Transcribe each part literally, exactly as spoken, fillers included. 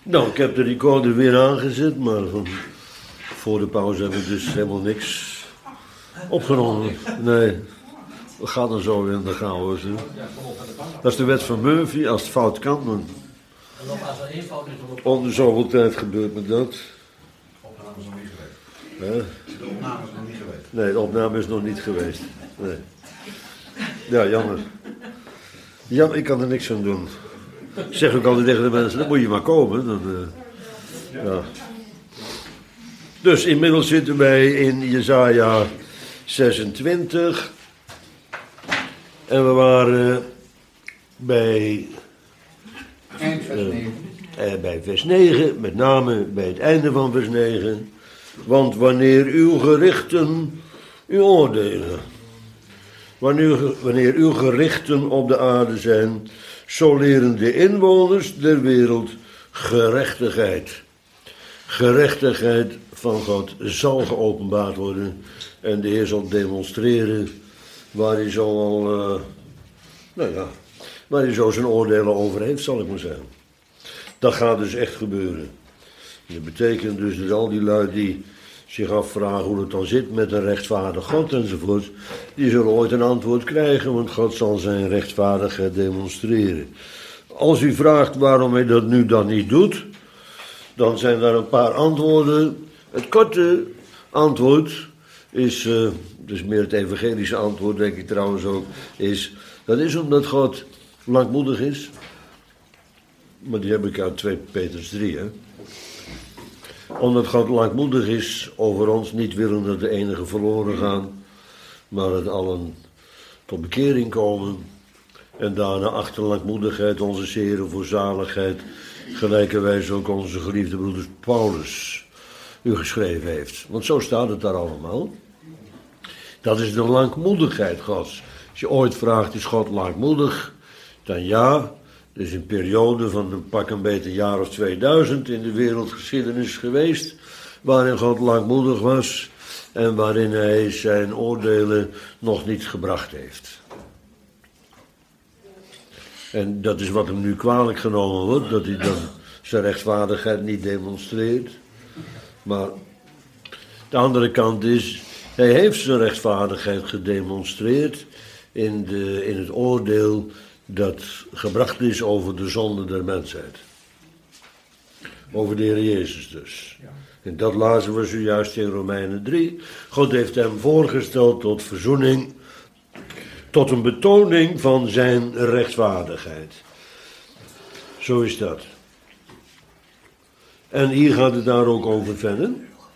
Nou, ik heb de recorder weer aangezet, maar van, voor de pauze hebben we dus helemaal niks opgenomen. Nee, we gaan er zo in de chaos. Hè. Dat is de wet van Murphy, als het fout kan, dan... En nog als er één fout is, dan Om de zoveel tijd gebeurt me dat. De opname is nog niet geweest. Hè? De opname is nog niet geweest. Nee, de opname is nog niet geweest. Nee. Ja, jammer. Ja, ik kan er niks aan doen. Ik zeg ook altijd tegen de mensen, dan moet je maar komen. Dan, uh, ja. Dus inmiddels zitten wij in Jesaja zesentwintig. En we waren bij, Eind vers negen. uh, uh, bij vers negen, met name bij het einde van vers negen. Want wanneer uw gerichten u oordelen, wanneer, wanneer uw gerichten op de aarde zijn, zo leren de inwoners der wereld gerechtigheid. Gerechtigheid van God zal geopenbaard worden en de Heer zal demonstreren waar hij zo al, uh, nou ja, waar hij zo zijn oordelen over heeft, zal ik maar zeggen. Dat gaat dus echt gebeuren. Dat betekent dus dat al die lui die zich afvragen hoe het dan zit met een rechtvaardig God enzovoort, die zullen ooit een antwoord krijgen, want God zal zijn rechtvaardigheid demonstreren. Als u vraagt waarom hij dat nu dan niet doet, dan zijn daar een paar antwoorden. Het korte antwoord is, uh, dus meer het evangelische antwoord denk ik trouwens ook, is, dat is omdat God langmoedig is. Maar die heb ik uit twee Petrus drie, hè. Omdat God langmoedig is over ons, niet willen dat de enigen verloren gaan, maar dat allen tot bekering komen. En daarna achter langmoedigheid onze zere voor zaligheid, gelijkerwijs ook onze geliefde broeder Paulus u geschreven heeft. Want zo staat het daar allemaal. Dat is de langmoedigheid Gods. Als je ooit vraagt, is God langmoedig? Dan ja. Er is een periode van een pak een beetje een jaar of tweeduizend in de wereldgeschiedenis geweest, waarin God langmoedig was en waarin hij zijn oordelen nog niet gebracht heeft. En dat is wat hem nu kwalijk genomen wordt, dat hij dan zijn rechtvaardigheid niet demonstreert. Maar de andere kant is, hij heeft zijn rechtvaardigheid gedemonstreerd in, de, in het oordeel dat gebracht is over de zonde der mensheid. Over de Heer Jezus dus. Ja. En dat lazen we zojuist in Romeinen drie. God heeft hem voorgesteld tot verzoening, tot een betoning van zijn rechtvaardigheid. Zo is dat. En hier gaat het daar ook over verder.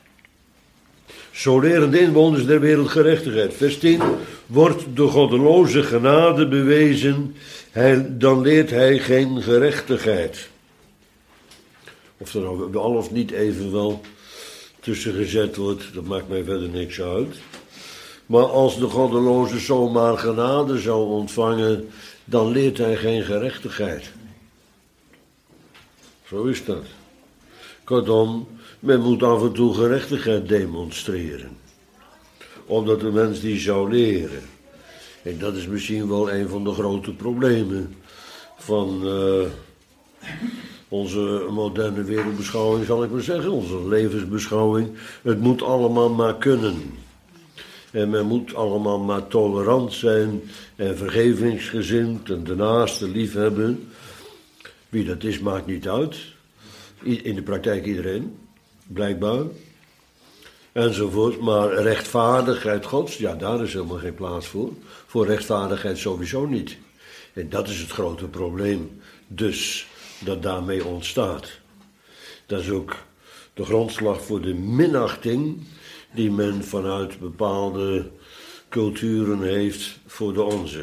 Zo leren de inwoners der wereld gerechtigheid. Vers tien. Wordt de goddeloze genade bewezen, hij, dan leert hij geen gerechtigheid. Of er nou al of niet evenwel tussen gezet wordt, dat maakt mij verder niks uit. Maar als de goddeloze zomaar genade zou ontvangen, dan leert hij geen gerechtigheid. Zo is dat. Kortom, men moet af en toe gerechtigheid demonstreren. Omdat de mens die zou leren. En dat is misschien wel een van de grote problemen van uh, onze moderne wereldbeschouwing, zal ik maar zeggen. Onze levensbeschouwing. Het moet allemaal maar kunnen. En men moet allemaal maar tolerant zijn en vergevingsgezind en de naaste lief hebben. Wie dat is, maakt niet uit. In de praktijk iedereen, blijkbaar. Enzovoort. Maar rechtvaardigheid Gods, ja, daar is helemaal geen plaats voor. Voor rechtvaardigheid sowieso niet. En dat is het grote probleem, dus, dat daarmee ontstaat. Dat is ook de grondslag voor de minachting die men vanuit bepaalde culturen heeft voor de onze.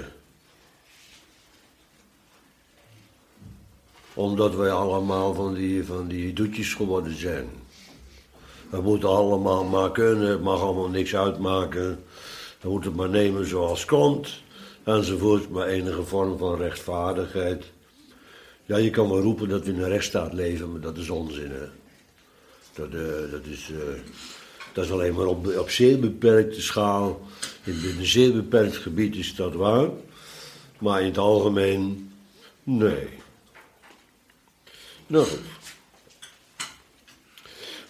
Omdat wij allemaal van die, van die doetjes geworden zijn. We moeten allemaal maar kunnen, het mag allemaal niks uitmaken. We moeten het maar nemen zoals het komt, enzovoort. Maar enige vorm van rechtvaardigheid. Ja, je kan wel roepen dat we in een rechtsstaat leven, maar dat is onzin, hè. Dat, uh, dat, is, uh, dat is alleen maar op, op zeer beperkte schaal. In een zeer beperkt gebied is dat waar. Maar in het algemeen, nee. Nou,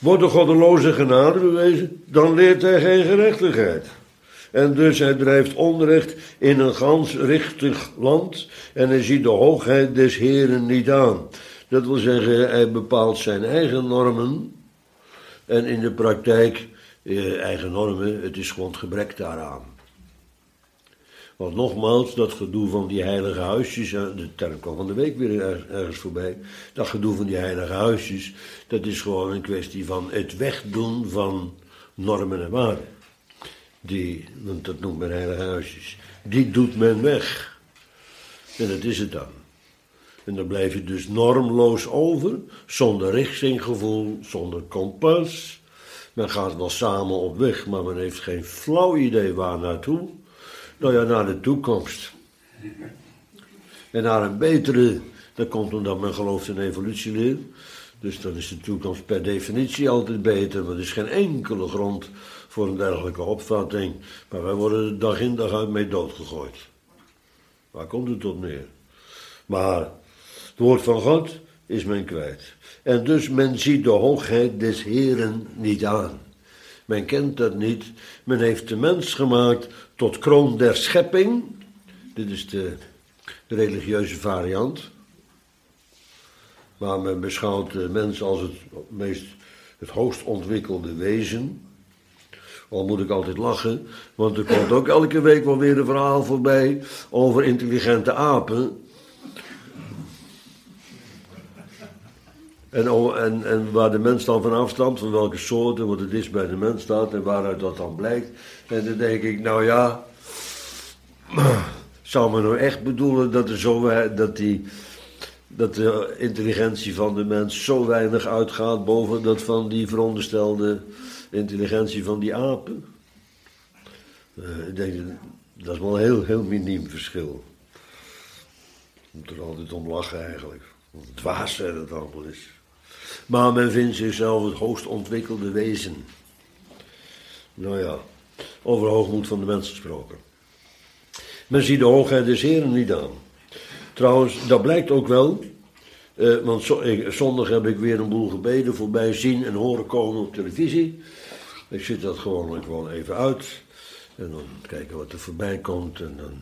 Wordt de goddeloze genade bewezen, dan leert hij geen gerechtigheid. En dus hij drijft onrecht in een gans richtig land en hij ziet de hoogheid des Heeren niet aan. Dat wil zeggen, hij bepaalt zijn eigen normen en in de praktijk, eh, eigen normen, het is gewoon het gebrek daaraan. Want nogmaals, dat gedoe van die heilige huisjes, de term kwam van de week weer ergens voorbij, dat gedoe van die heilige huisjes, dat is gewoon een kwestie van het wegdoen van normen en waarden. Die, want dat noemt men heilige huisjes, die doet men weg. En dat is het dan. En dan blijf je dus normloos over, zonder richtinggevoel, zonder kompas. Men gaat wel samen op weg, maar men heeft geen flauw idee waar naartoe. Nou ja, naar de toekomst. En naar een betere, dat komt omdat men gelooft in evolutieleer. Dus dan is de toekomst per definitie altijd beter, maar er is geen enkele grond voor een dergelijke opvatting. Maar wij worden er dag in dag uit mee doodgegooid. Waar komt het op neer? Maar het woord van God is men kwijt. En dus men ziet de hoogheid des Heeren niet aan. Men kent dat niet. Men heeft de mens gemaakt tot kroon der schepping. Dit is de, de religieuze variant. Maar men beschouwt de mens als het meest, het hoogst ontwikkelde wezen. Al moet ik altijd lachen, want er komt ook elke week wel weer een verhaal voorbij over intelligente apen. En, en, en waar de mens dan van afstamt, van welke soorten, wat het is bij de mens staat en waaruit dat dan blijkt. En dan denk ik, nou ja, zou men nou echt bedoelen dat, er zo, dat, die, dat de intelligentie van de mens zo weinig uitgaat boven dat van die veronderstelde intelligentie van die apen? Uh, ik denk, dat is wel een heel, heel miniem verschil. Je moet er altijd om lachen eigenlijk. Wat dwaas zijn het allemaal is. Maar men vindt zichzelf het hoogst ontwikkelde wezen. Nou ja, over hoogmoed van de mens gesproken. Men ziet de hoogheid des Heren niet aan. Trouwens, dat blijkt ook wel. Uh, want zo, ik, zondag heb ik weer een boel gebeden voorbij zien en horen komen op televisie. Ik zit dat gewoon, gewoon even uit. En dan kijken wat er voorbij komt. En dan...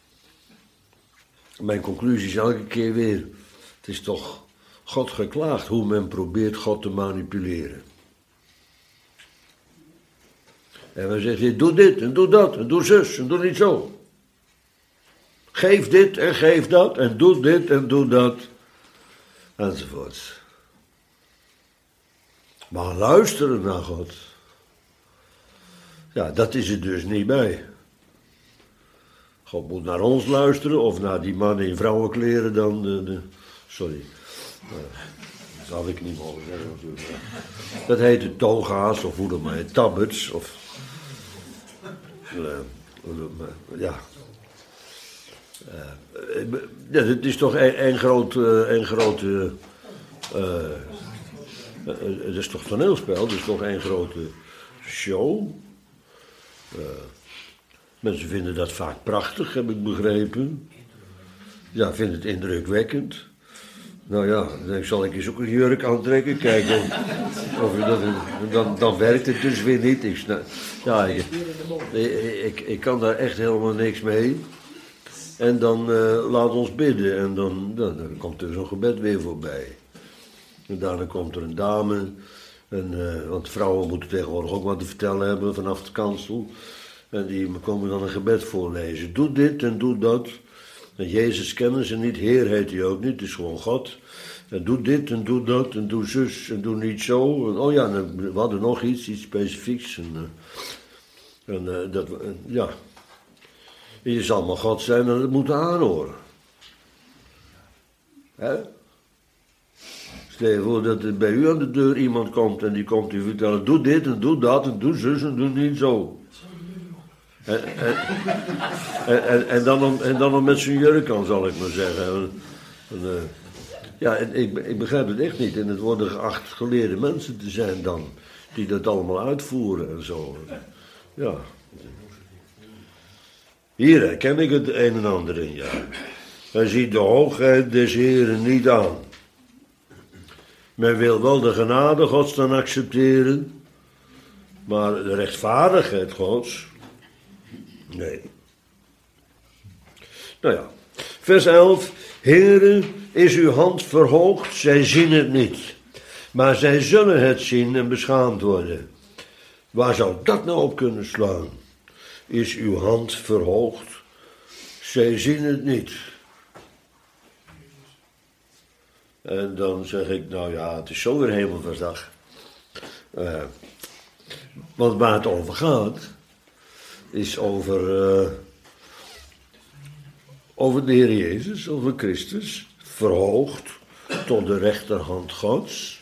Mijn conclusie is elke keer weer. Het is toch God geklaagd hoe men probeert God te manipuleren. En men zegt, je doe dit en doe dat en doe zus en doe niet zo. Geef dit en geef dat en doe dit en doe dat. Enzovoort. Maar luisteren naar God. Ja, dat is er dus niet bij. God moet naar ons luisteren of naar die man in vrouwenkleren dan de... de sorry. Uh, dat had ik niet mogen zeggen natuurlijk. Dat heet de toga's of hoe dan maar, tabbets of... Uh, uh, ja... Uh, ja, het is toch één groot, één grote, uh, uh, het is toch toneelspel, het is toch één grote show. Uh, mensen vinden dat vaak prachtig, heb ik begrepen. Ja, vinden het indrukwekkend. Nou ja, dan zal ik eens ook een jurk aantrekken, kijken of dat, dan, dan werkt het dus weer niet. Ik, ja, ik, ik, ik kan daar echt helemaal niks mee. En dan uh, laat ons bidden en dan, dan, dan komt er zo'n gebed weer voorbij. En daarna komt er een dame, en, uh, want vrouwen moeten tegenwoordig ook wat te vertellen hebben vanaf de kansel. En die komen dan een gebed voorlezen. Doe dit en doe dat. En Jezus kennen ze niet, Heer heet hij ook niet, het is gewoon God. En doe dit en doe dat en doe zus en doe niet zo. En, oh ja, en we hadden nog iets, iets specifieks. En, uh, en uh, dat, uh, ja... Je zal maar God zijn en het moeten aanhoren. Hè? Stel je voor dat er bij u aan de deur iemand komt en die komt u vertellen, doe dit en doe dat en doe zus en doe niet zo. En, en, en, en, dan, om, en dan nog met zijn jurk aan, zal ik maar zeggen. En, en, uh, ja, en ik, ik begrijp het echt niet. En het worden geacht geleerde mensen te zijn dan, die dat allemaal uitvoeren en zo. Ja. Hier herken ik het een en ander in, ja. Hij ziet de hoogheid des Heren niet aan. Men wil wel de genade Gods dan accepteren, maar de rechtvaardigheid Gods, nee. Nou ja, vers elf. Heere, is uw hand verhoogd, zij zien het niet. Maar zij zullen het zien en beschaamd worden. Waar zou dat nou op kunnen slaan? Is uw hand verhoogd, zij zien het niet. En dan zeg ik, nou ja, het is zo weer hemelvaartsdag. Uh, want waar het over gaat, is over, uh, over de Heer Jezus, over Christus, verhoogd tot de rechterhand Gods.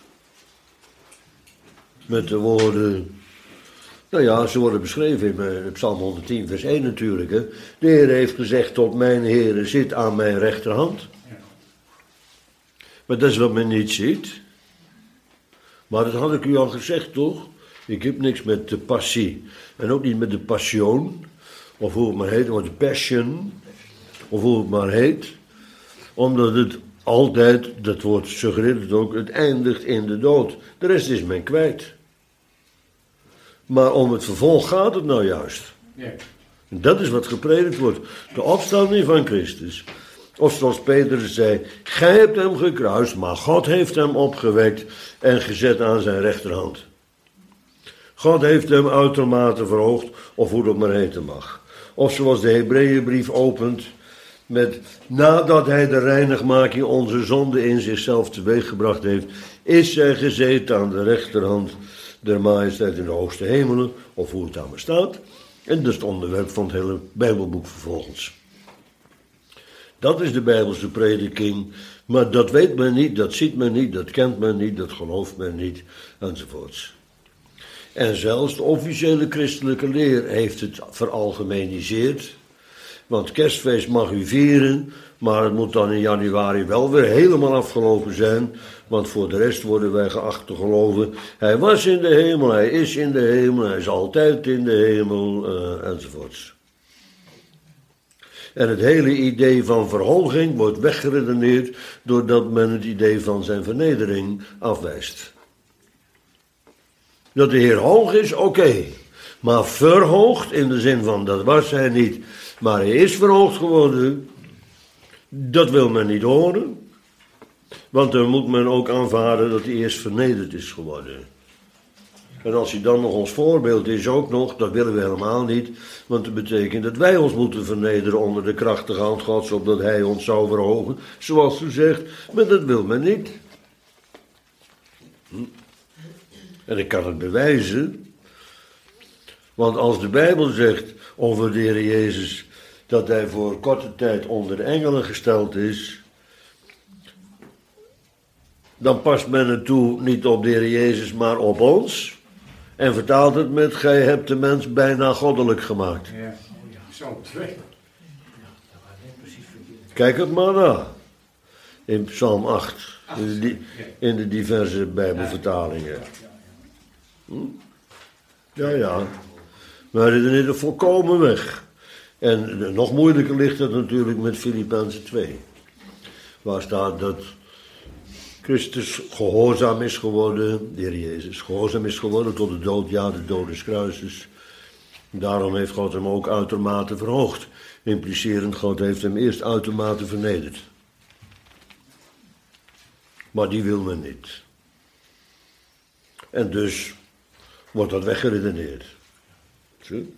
Met de woorden, nou ja, ze worden beschreven in Psalm honderdtien, vers één natuurlijk. Hè. De Heer heeft gezegd tot mijn Heer, zit aan mijn rechterhand. Maar dat is wat men niet ziet. Maar dat had ik u al gezegd, toch? Ik heb niks met de passie. En ook niet met de passion. Of hoe het maar heet, of de passion. Of hoe het maar heet. Omdat het altijd, dat woord suggereert het ook, het eindigt in de dood. De rest is men kwijt. Maar om het vervolg gaat het nou juist. Ja. En dat is wat gepredikt wordt. De opstanding van Christus. Of zoals Petrus zei, gij hebt hem gekruist, maar God heeft hem opgewekt en gezet aan zijn rechterhand. God heeft hem uitermate verhoogd, of hoe dat maar heten mag. Of zoals de Hebreeënbrief opent met, nadat hij de reinigmaking onze zonde in zichzelf teweeggebracht heeft, is zij gezeten aan de rechterhand der majesteit in de hoogste hemelen, of hoe het daar maar staat. En dat is het onderwerp van het hele Bijbelboek vervolgens. Dat is de Bijbelse prediking, maar dat weet men niet, dat ziet men niet, dat kent men niet, dat gelooft men niet, enzovoorts. En zelfs de officiële christelijke leer heeft het veralgemeniseerd, want kerstfeest mag u vieren, maar het moet dan in januari wel weer helemaal afgelopen zijn, want voor de rest worden wij geacht te geloven, hij was in de hemel, hij is in de hemel, hij is altijd in de hemel, uh, enzovoorts. En het hele idee van verhoging wordt weggeredeneerd doordat men het idee van zijn vernedering afwijst. Dat de Heer hoog is, oké. Okay. Maar verhoogd in de zin van dat was hij niet, maar hij is verhoogd geworden. Dat wil men niet horen. Want dan moet men ook aanvaarden dat hij eerst vernederd is geworden. En als hij dan nog ons voorbeeld is ook nog, dat willen we helemaal niet. Want dat betekent dat wij ons moeten vernederen onder de krachtige hand Gods, opdat hij ons zou verhogen. Zoals u zegt, maar dat wil men niet. Hm. En ik kan het bewijzen. Want als de Bijbel zegt over de Heer Jezus dat hij voor korte tijd onder de engelen gesteld is, dan past men het toe niet op de Heer Jezus, maar op ons. En vertaalt het met, gij hebt de mens bijna goddelijk gemaakt. Ja, zo twee. Kijk het maar na. In Psalm acht. In de, in de diverse Bijbelvertalingen. Hm? Ja, ja. Maar dit is er volkomen weg. En nog moeilijker ligt het natuurlijk met Filippenzen twee. Waar staat dat Christus gehoorzaam is geworden, de Heer Jezus, gehoorzaam is geworden tot de dood, ja, de dood des kruises. Daarom heeft God hem ook uitermate verhoogd. Implicerend, God heeft hem eerst uitermate vernederd. Maar die wil men niet. En dus wordt dat weggeredeneerd. Zie?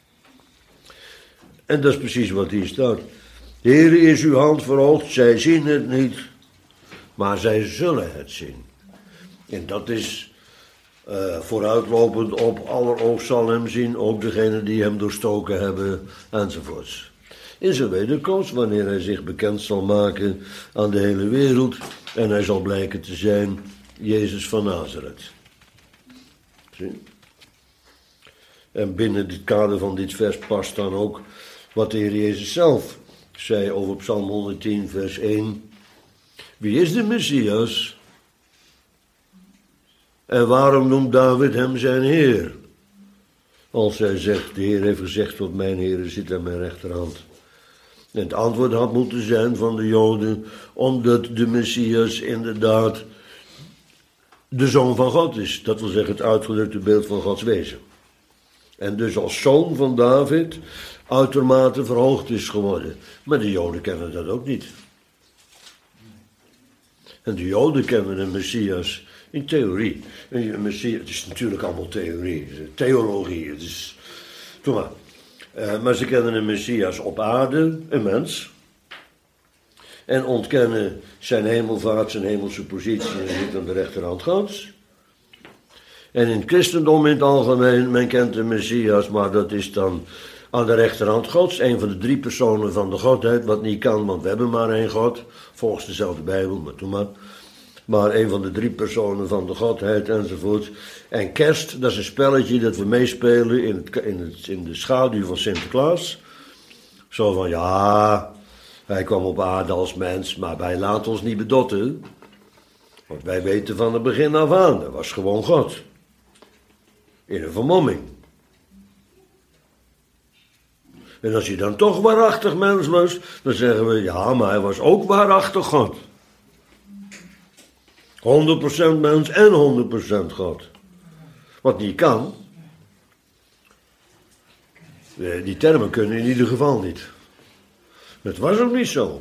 En dat is precies wat hier staat. Heere, is uw hand verhoogd, zij zien het niet, maar zij zullen het zien. En dat is uh, vooruitlopend op aller oog zal hem zien, ook degene die hem doorstoken hebben, enzovoorts. In zijn wederkomst, wanneer hij zich bekend zal maken aan de hele wereld, en hij zal blijken te zijn Jezus van Nazareth. Zie? En binnen het kader van dit vers past dan ook wat de Heer Jezus zelf zei over Psalm honderdtien, vers één. Wie is de Messias? En waarom noemt David hem zijn Heer? Als hij zegt, de Heer heeft gezegd tot mijn Heer zit aan mijn rechterhand. En het antwoord had moeten zijn van de Joden, omdat de Messias inderdaad de zoon van God is. Dat wil zeggen het uitgedrukte beeld van Gods wezen. En dus als zoon van David uitermate verhoogd is geworden. Maar de Joden kennen dat ook niet. En de Joden kennen een Messias in theorie. Een Messias, het is natuurlijk allemaal theorie, theologie. Het is, doe maar. Uh, maar ze kennen een Messias op aarde, een mens. En ontkennen zijn hemelvaart, zijn hemelse positie en niet aan de rechterhand Gods. En in het christendom in het algemeen, men kent de Messias, maar dat is dan aan de rechterhand Gods. Een van de drie personen van de Godheid, wat niet kan, want we hebben maar één God. Volgens dezelfde Bijbel, maar doe maar. Maar een van de drie personen van de Godheid enzovoort. En kerst, dat is een spelletje dat we meespelen in, het, in, het, in de schaduw van Sinterklaas. Zo van, ja, hij kwam op aarde als mens, maar wij laten ons niet bedotten. Want wij weten van het begin af aan, dat was gewoon God. In een vermomming. En als hij dan toch waarachtig mens was, dan zeggen we, ja, maar hij was ook waarachtig God. honderd procent mens en honderd procent God. Wat niet kan. Die termen kunnen in ieder geval niet. Het was ook niet zo.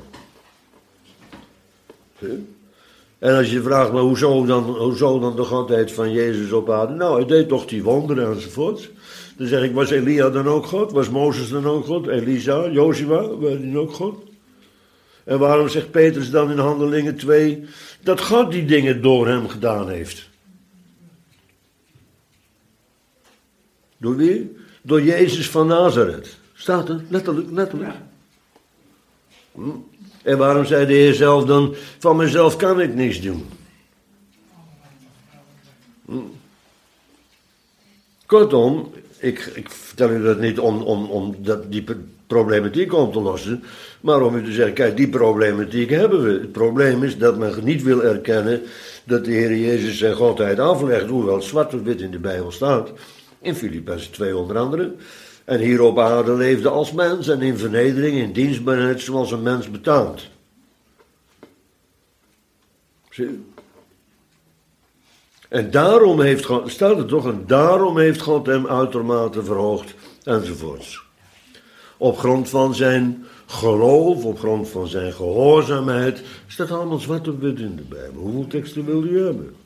En als je vraagt, maar hoezo dan, hoezo dan de Godheid van Jezus op aarde? Nou, hij deed toch die wonderen enzovoort. Dan zeg ik, was Elia dan ook God? Was Mozes dan ook God? Elisa, Jozua, waren die ook God? En waarom zegt Petrus dan in Handelingen twee dat God die dingen door hem gedaan heeft? Door wie? Door Jezus van Nazareth. Staat er, letterlijk, letterlijk. Hm? En waarom zei de Heer zelf dan, van mezelf kan ik niks doen? Hm? Kortom, ik, ik vertel u dat niet om, om, om dat, die problematiek op te lossen, maar om u te zeggen, kijk, die problematiek hebben we. Het probleem is dat men niet wil erkennen dat de Heer Jezus zijn Godheid aflegt, hoewel het zwart op wit in de Bijbel staat, in Filippenzen twee onder andere. En hier op aarde leefde als mens en in vernedering, in dienstbaarheid, zoals een mens betaamt. Zie je? En daarom heeft God, staat er toch, en daarom heeft God hem uitermate verhoogd, enzovoorts. Op grond van zijn geloof, op grond van zijn gehoorzaamheid, staat allemaal zwart op wit in de Bijbel. Hoeveel teksten wil u hebben?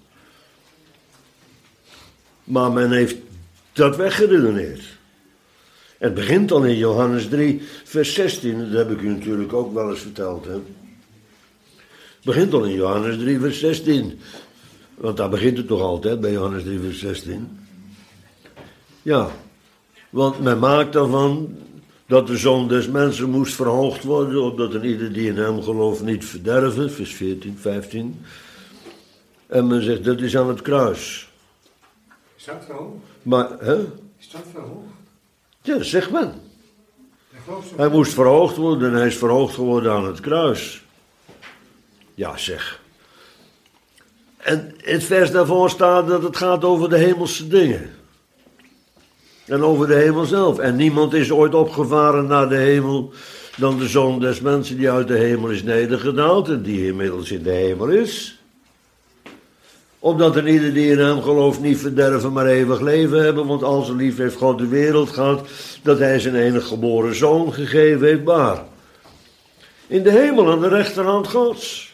Maar men heeft dat weggeredeneerd. Het begint al in Johannes drie, vers zestien, dat heb ik u natuurlijk ook wel eens verteld. Hè? Het begint al in Johannes drie, vers zestien. Want daar begint het toch altijd, bij Johannes drie, vers zestien. Ja, want men maakt daarvan dat de Zoon des Mensen moest verhoogd worden, opdat een ieder die in hem gelooft niet verderven, vers veertien, vijftien. En men zegt, dat is aan het kruis. Is dat verhoogd? Maar, hè? Is dat verhoogd? Ja, dat zegt men. Hij moest verhoogd worden en hij is verhoogd geworden aan het kruis. Ja, zeg. En het vers daarvoor staat dat het gaat over de hemelse dingen. En over de hemel zelf. En niemand is ooit opgevaren naar de hemel dan de Zoon des Mensen die uit de hemel is nedergedaald en die inmiddels in de hemel is. Opdat een ieder die in hem gelooft niet verderven, maar eeuwig leven hebben. Want al zo lief heeft God de wereld gehad, dat hij zijn enige geboren zoon gegeven heeft. Maar in de hemel aan de rechterhand Gods.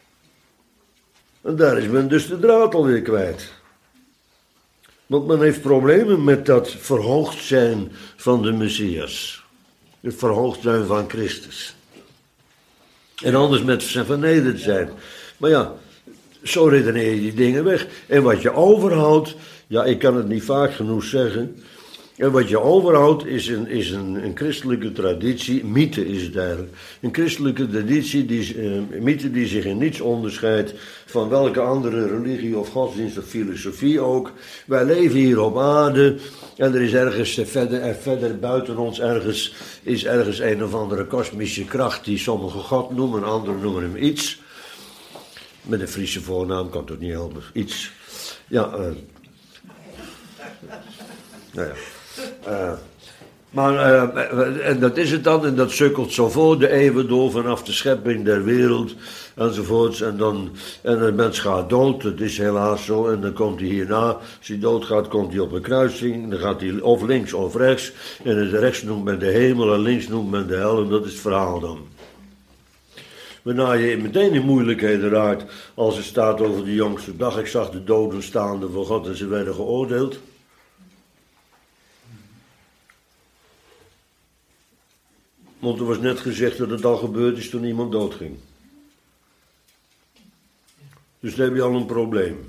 En daar is men dus de draad alweer kwijt. Want men heeft problemen met dat verhoogd zijn van de Messias. Het verhoogd zijn van Christus. En anders met zijn vernederd zijn. Maar ja, zo redeneer je die dingen weg. En wat je overhoudt, ja, ik kan het niet vaak genoeg zeggen. En wat je overhoudt is een, is een, een christelijke traditie, mythe is het eigenlijk. Een christelijke traditie, die, uh, mythe die zich in niets onderscheidt van welke andere religie of godsdienst of filosofie ook. Wij leven hier op aarde en er is ergens verder, er verder buiten ons ergens, is ergens een of andere kosmische kracht die sommigen God noemen, anderen noemen hem iets. Met een Friese voornaam kan het ook niet helpen, iets. Ja, uh, nou ja. Uh, Maar, uh, en dat is het dan, en dat sukkelt zo voor de eeuwen door, vanaf de schepping der wereld, enzovoorts. En dan, en een mens gaat dood, dat is helaas zo, en dan komt hij hierna, als hij doodgaat, komt hij op een kruising, dan gaat hij of links of rechts, en het rechts noemt men de hemel, en links noemt men de hel, en dat is het verhaal dan. Waarna je meteen in moeilijkheden raakt, als het staat over de jongste dag, ik zag de doden staande voor God, en ze werden geoordeeld. Want er was net gezegd dat het al gebeurd is toen iemand doodging. Dus dan heb je al een probleem.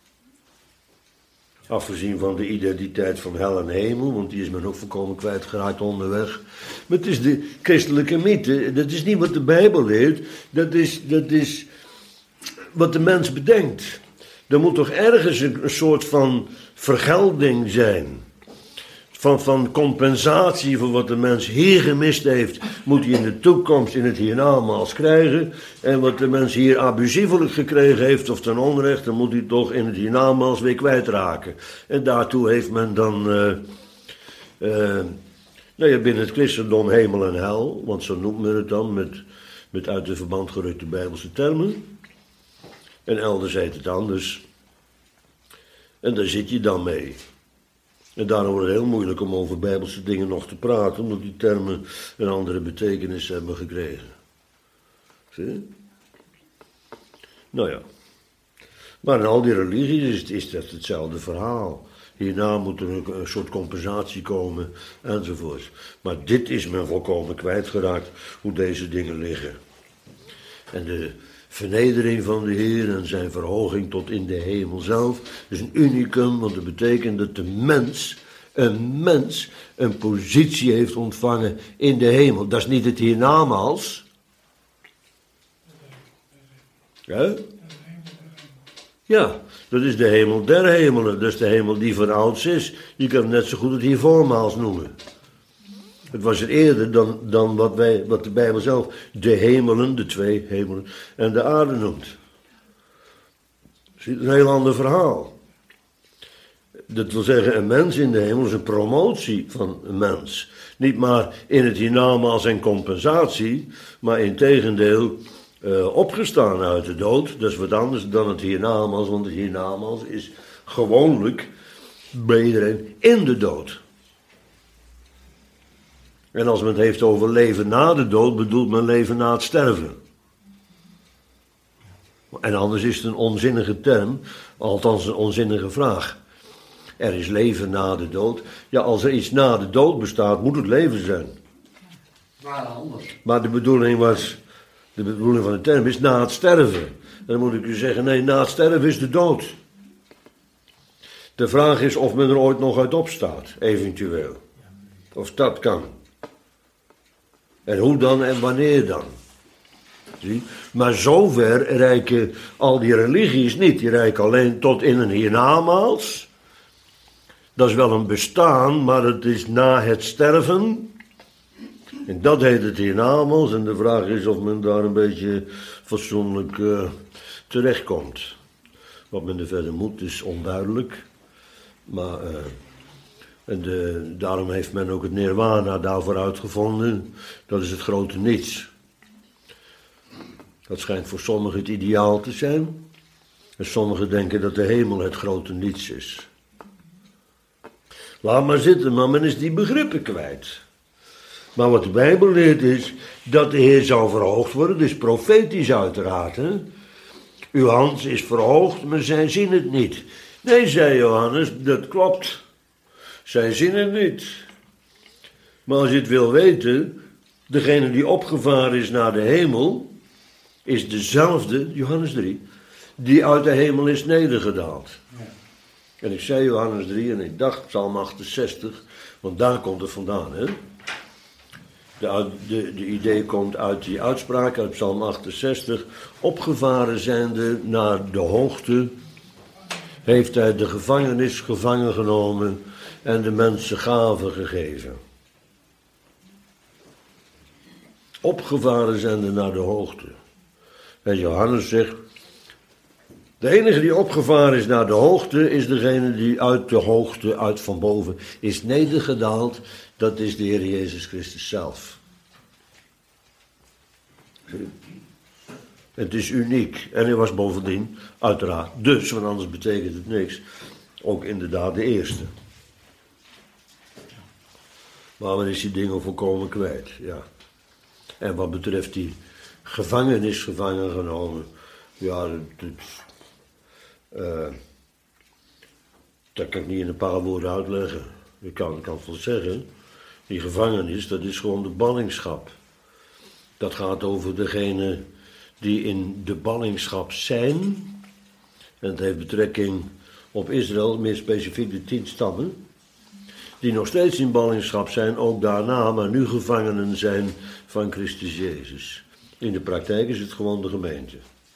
Afgezien van de identiteit van hel en hemel, want die is men ook volkomen kwijtgeraakt onderweg. Maar het is de christelijke mythe, dat is niet wat de Bijbel leert, dat is, dat is wat de mens bedenkt. Er moet toch ergens een, een soort van vergelding zijn. Van, van compensatie voor wat de mens hier gemist heeft, moet hij in de toekomst in het hiernamaals krijgen. En wat de mens hier abusievelijk gekregen heeft of ten onrechte, dan moet hij toch in het hiernamaals weer kwijtraken. En daartoe heeft men dan, uh, uh, nou ja, binnen het christendom hemel en hel, want zo noemt men het dan met, met uit de verband gerukte Bijbelse termen. En elders heet het anders. En daar zit je dan mee. En daarom wordt het heel moeilijk om over Bijbelse dingen nog te praten, omdat die termen een andere betekenis hebben gekregen. Zie je? Nou ja. Maar in al die religies is, is dat hetzelfde verhaal. Hierna moet er een, een soort compensatie komen, enzovoort. Maar dit is men volkomen kwijtgeraakt, hoe deze dingen liggen. En de vernedering van de Heer en zijn verhoging tot in de hemel zelf is een unicum, want dat betekent dat de mens, een mens, een positie heeft ontvangen in de hemel. Dat is niet het hiernamaals. Ja? Ja, dat is de hemel der hemelen, dat is de hemel die van ouds is. Je kan het net zo goed het hiervoormaals noemen. Het was er eerder dan, dan wat, wij, wat de Bijbel zelf de hemelen, de twee hemelen en de aarde noemt. Zie, een heel ander verhaal. Dat wil zeggen, een mens in de hemel is een promotie van een mens. Niet maar in het hiernamaals en compensatie, maar in tegendeel uh, opgestaan uit de dood. Dat is wat anders dan het hiernamaals, want het hiernamaals is gewoonlijk bij iedereen in de dood. En als men het heeft over leven na de dood, bedoelt men leven na het sterven. En anders is het een onzinnige term, althans een onzinnige vraag. Er is leven na de dood. Ja, als er iets na de dood bestaat, moet het leven zijn. Maar anders. Maar de bedoeling was, de bedoeling van de term is na het sterven. En dan moet ik u zeggen, nee, na het sterven is de dood. De vraag is of men er ooit nog uit opstaat, eventueel. Of dat kan. En hoe dan en wanneer dan? Zie? Maar zover reiken al die religies niet. Die reiken alleen tot in een hiernamaals. Dat is wel een bestaan, maar het is na het sterven. En dat heet het hiernamaals. En de vraag is of men daar een beetje fatsoenlijk uh, terechtkomt. Wat men er verder moet is onduidelijk. Maar... Uh, En de, daarom heeft men ook het nirvana daarvoor uitgevonden. Dat is het grote niets. Dat schijnt voor sommigen het ideaal te zijn. En sommigen denken dat de hemel het grote niets is. Laat maar zitten, maar men is die begrippen kwijt. Maar wat de Bijbel leert is dat de Heer zal verhoogd worden. Dus profetisch uiteraard. Hè? Uw hand is verhoogd, maar zij zien het niet. Nee, zei Johannes, dat klopt. Zij zien het niet. Maar als je het wil weten, degene die opgevaren is naar de hemel, is dezelfde, Johannes drie, die uit de hemel is nedergedaald. Ja. En ik zei Johannes drie en ik dacht Psalm achtenzestig, want daar komt het vandaan. Hè? De, de, de idee komt uit die uitspraak uit Psalm achtenzestig. Opgevaren zijnde naar de hoogte, heeft hij de gevangenis gevangen genomen en de mensen gaven gegeven. Opgevaren zijnde naar de hoogte. En Johannes zegt, De enige die opgevaren is naar de hoogte, is degene die uit de hoogte, uit van boven, is nedergedaald. Dat is de Heer Jezus Christus zelf. Het is uniek. En hij was bovendien, uiteraard, dus, want anders betekent het niks, ook inderdaad de eerste. Maar men is die dingen volkomen kwijt, ja. En wat betreft die gevangenis gevangen genomen, ja, dat, dat, uh, dat kan ik niet in een paar woorden uitleggen. Ik kan, ik kan het wel zeggen. Die gevangenis, dat is gewoon de ballingschap. Dat gaat over degene die in de ballingschap zijn. En het heeft betrekking op Israël, meer specifiek de tien stammen. Die nog steeds in ballingschap zijn, ook daarna, maar nu gevangenen zijn van Christus Jezus. In de praktijk is het gewoon de gemeente.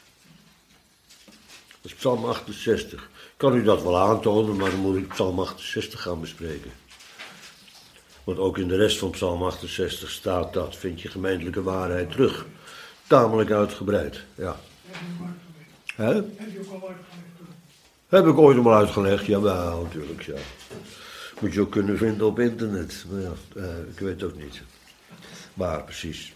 Dat is Psalm achtenzestig. Ik kan u dat wel aantonen, maar dan moet ik Psalm achtenzestig gaan bespreken. Want ook in de rest van Psalm achtenzestig staat dat, vind je gemeentelijke waarheid terug. Tamelijk uitgebreid, ja. Hè? Heb je ook al uitgelegd? Heb ik ooit al uitgelegd, jawel, natuurlijk, ja. Moet je ook kunnen vinden op internet. Maar ja, uh, ik weet het ook niet. Maar precies.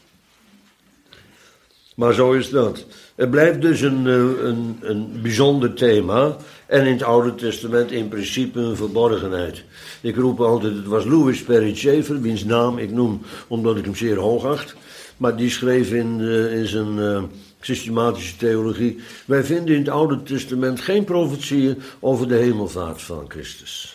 Maar zo is dat. Het blijft dus een, een, een bijzonder thema. En in het Oude Testament in principe een verborgenheid. Ik roep altijd, het was Louis Sperry Chafer, wiens naam ik noem omdat ik hem zeer hoog acht. Maar die schreef in, uh, in zijn uh, systematische theologie: wij vinden in het Oude Testament geen profetieën over de hemelvaart van Christus.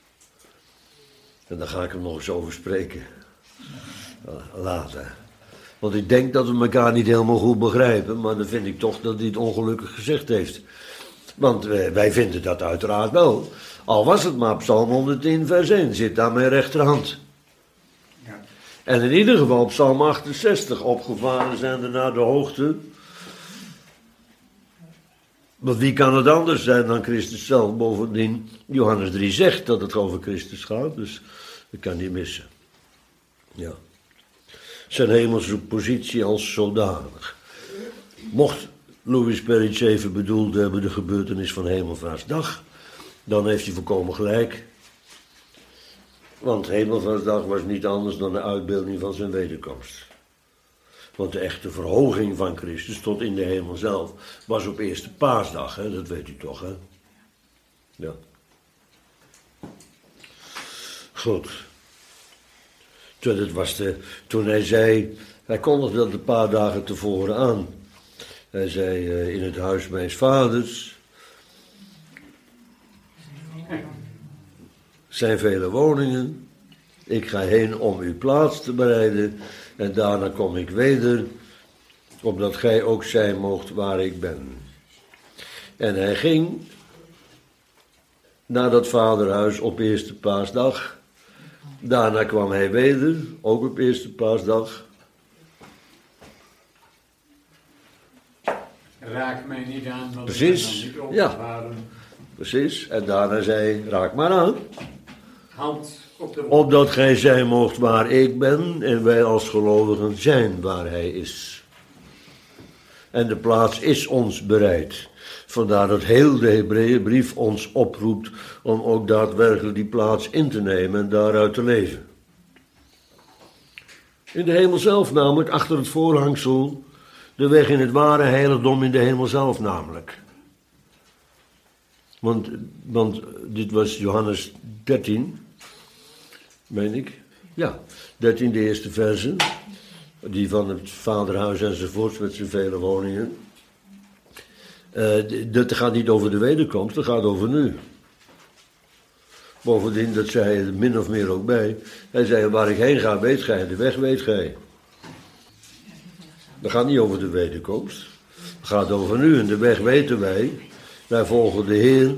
En daar ga ik hem nog eens over spreken. Later. Want ik denk dat we elkaar niet helemaal goed begrijpen, maar dan vind ik toch dat hij het ongelukkig gezegd heeft. Want wij, wij vinden dat uiteraard wel. Al was het maar Psalm honderdtien vers één, zit daar mijn rechterhand. Ja. En in ieder geval Psalm achtenzestig, opgevaren zijn er naar de hoogte. Want wie kan het anders zijn dan Christus zelf? Bovendien, Johannes drie zegt dat het over Christus gaat, dus dat kan niet missen. Ja. Zijn hemelse positie als zodanig. Mocht Louis Sperry Chafer bedoeld hebben de gebeurtenis van Hemelvaartsdag, dan heeft hij volkomen gelijk. Want Hemelvaartsdag was niet anders dan de uitbeelding van zijn wederkomst. Want de echte verhoging van Christus tot in de hemel zelf was op eerste paasdag, hè? Dat weet u toch, hè? Ja. Goed. Toen, het was de, toen hij zei, hij kondigde dat een paar dagen tevoren aan. Hij zei, uh, in het huis mijns vaders zijn vele woningen. Ik ga heen om uw plaats te bereiden. En daarna kom ik weder, opdat gij ook zijn moogt waar ik ben. En hij ging naar dat vaderhuis op eerste paasdag. Daarna kwam hij weder, ook op eerste paasdag. Raak mij niet aan, want Precies, ik ben nog niet ja. opgevaren. Precies, en daarna zei, raak maar aan. Hand op de Opdat gij zijn moogt waar ik ben en wij als gelovigen zijn waar hij is. En de plaats is ons bereid. Vandaar dat heel de Hebreeënbrief ons oproept om ook daadwerkelijk die plaats in te nemen en daaruit te leven. In de hemel zelf namelijk, achter het voorhangsel, de weg in het ware heiligdom in de hemel zelf namelijk. Want, want dit was Johannes dertien, meen ik. Ja, dertien, de eerste versen. Die van het vaderhuis enzovoorts met zijn vele woningen. Uh, dat gaat niet over de wederkomst, dat gaat over nu. Bovendien, dat zei hij er min of meer ook bij. Hij zei, waar ik heen ga, weet gij, de weg weet gij. Dat gaat niet over de wederkomst. Het gaat over nu en de weg weten wij. Wij volgen de Heer,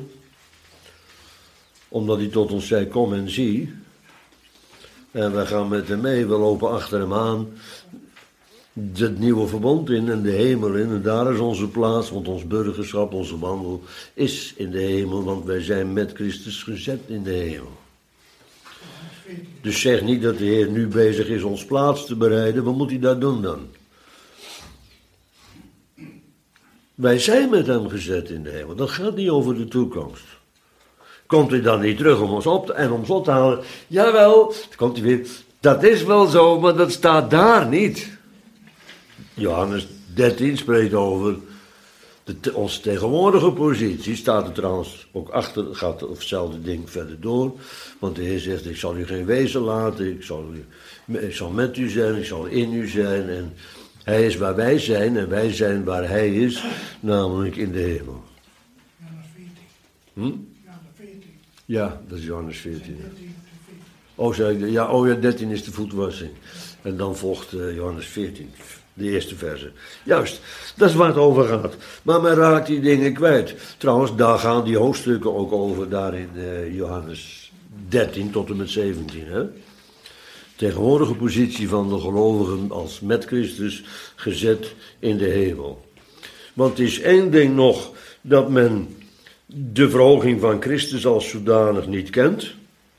omdat hij tot ons zei, kom en zie. En wij gaan met hem mee, we lopen achter hem aan. Het nieuwe verbond in en de hemel in. En daar is onze plaats, want ons burgerschap, onze wandel is in de hemel. Want wij zijn met Christus gezet in de hemel. Dus zeg niet dat de Heer nu bezig is ons plaats te bereiden. Wat moet hij daar doen dan? Wij zijn met hem gezet in de hemel. Dat gaat niet over de toekomst. Komt hij dan niet terug om ons op te, en om ons op te halen? Jawel, dan komt hij weer. Dat is wel zo, maar dat staat daar niet. Johannes dertien spreekt over de, te, onze tegenwoordige positie. Staat er trouwens ook achter, gaat of hetzelfde ding verder door. Want de Heer zegt, ik zal u geen wezen laten, ik zal, u, ik zal met u zijn, ik zal in u zijn. En hij is waar wij zijn en wij zijn waar hij is, namelijk in de hemel. Johannes veertien. Hm? Johannes veertien. Ja, dat is Johannes veertien. dertien. Oh, zei ik, ja, oh ja, dertien is de voetwassing. En dan volgt uh, Johannes veertien, de eerste verse. Juist, dat is waar het over gaat. Maar men raakt die dingen kwijt. Trouwens, daar gaan die hoofdstukken ook over, daar in uh, Johannes dertien tot en met zeventien. Hè? Tegenwoordige positie van de gelovigen als met Christus gezet in de hemel. Want het is één ding nog dat men de verhoging van Christus als zodanig niet kent.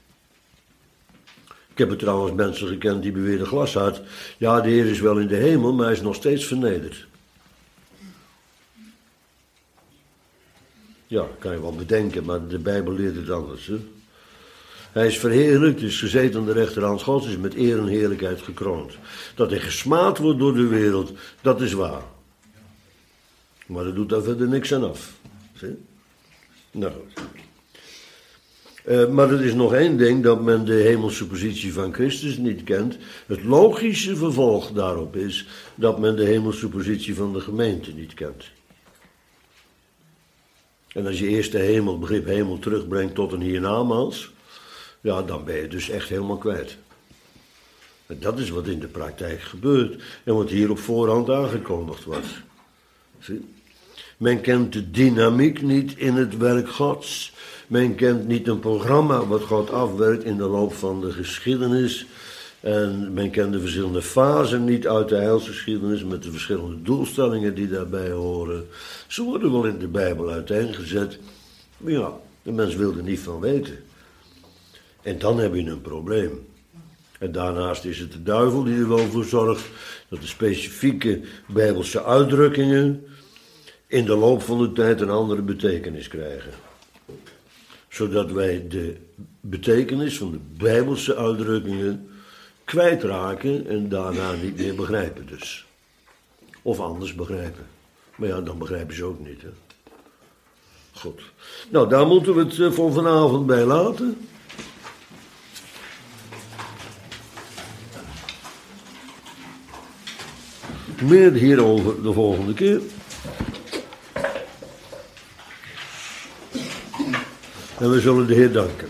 Ik heb er trouwens mensen gekend die beweerden glashard. Ja, de Heer is wel in de hemel, maar hij is nog steeds vernederd. Ja, kan je wel bedenken, maar de Bijbel leert het anders. Hè? Hij is verheerlijkt, is gezeten aan de rechterhand Gods, is met eer en heerlijkheid gekroond. Dat hij gesmaad wordt door de wereld, dat is waar. Maar dat doet daar verder niks aan af. Zie? Nou goed. Uh, maar er is nog één ding, dat men de hemelse positie van Christus niet kent. Het logische vervolg daarop is dat men de hemelse positie van de gemeente niet kent. En als je eerst de hemel, begrip hemel terugbrengt tot een hiernamaals, ja, dan ben je dus echt helemaal kwijt. En dat is wat in de praktijk gebeurt en wat hier op voorhand aangekondigd wordt. Zie? Men kent de dynamiek niet in het werk Gods. Men kent niet een programma wat God afwerkt in de loop van de geschiedenis. En men kent de verschillende fasen niet uit de heilsgeschiedenis met de verschillende doelstellingen die daarbij horen. Ze worden wel in de Bijbel uiteengezet. Maar ja, de mens wil er niet van weten. En dan heb je een probleem. En daarnaast is het de duivel die er wel voor zorgt dat de specifieke Bijbelse uitdrukkingen in de loop van de tijd een andere betekenis krijgen. Zodat wij de betekenis van de Bijbelse uitdrukkingen kwijtraken en daarna niet meer begrijpen dus. Of anders begrijpen. Maar ja, dan begrijpen ze ook niet. Hè? Goed. Nou, daar moeten we het voor vanavond bij laten. Meer hierover de volgende keer. En we zullen de Heer danken.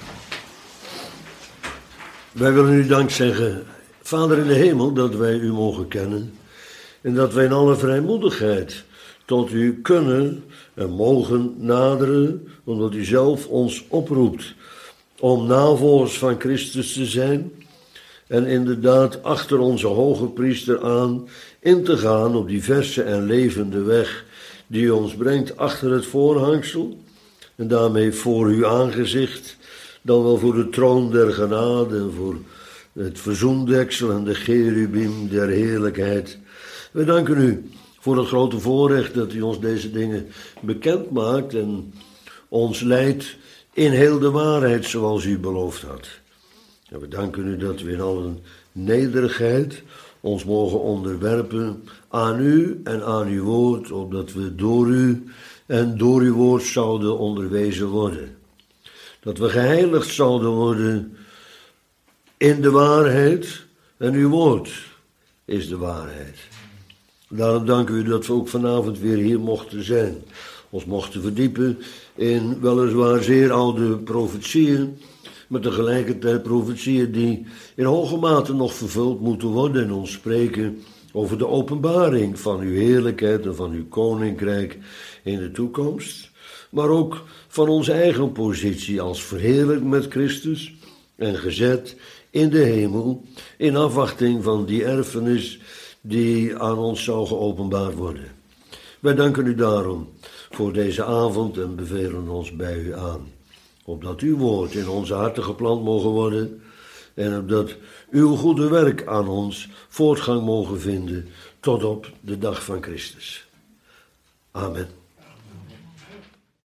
Wij willen u dank zeggen, Vader in de hemel, dat wij u mogen kennen. En dat wij in alle vrijmoedigheid tot u kunnen en mogen naderen, omdat u zelf ons oproept om navolgers van Christus te zijn. En inderdaad achter onze hoge priester aan in te gaan op die verse en levende weg die ons brengt achter het voorhangsel. En daarmee voor uw aangezicht, dan wel voor de troon der genade en voor het verzoendeksel en de cherubim der heerlijkheid. We danken u voor het grote voorrecht dat u ons deze dingen bekend maakt en ons leidt in heel de waarheid zoals u beloofd had. En we danken u dat we in alle nederigheid ons mogen onderwerpen aan u en aan uw woord, opdat we door u en door uw woord zouden onderwezen worden. Dat we geheiligd zouden worden in de waarheid en uw woord is de waarheid. Daarom danken we u dat we ook vanavond weer hier mochten zijn. Ons mochten verdiepen in weliswaar zeer oude profetieën, maar tegelijkertijd profetieën die in hoge mate nog vervuld moeten worden en ons spreken over de openbaring van uw heerlijkheid en van uw koninkrijk in de toekomst, maar ook van onze eigen positie als verheerlijkt met Christus en gezet in de hemel in afwachting van die erfenis die aan ons zou geopenbaard worden. Wij danken u daarom voor deze avond en bevelen ons bij u aan, opdat uw woord in onze harten geplant mogen worden en opdat uw goede werk aan ons voortgang mogen vinden tot op de dag van Christus. Amen.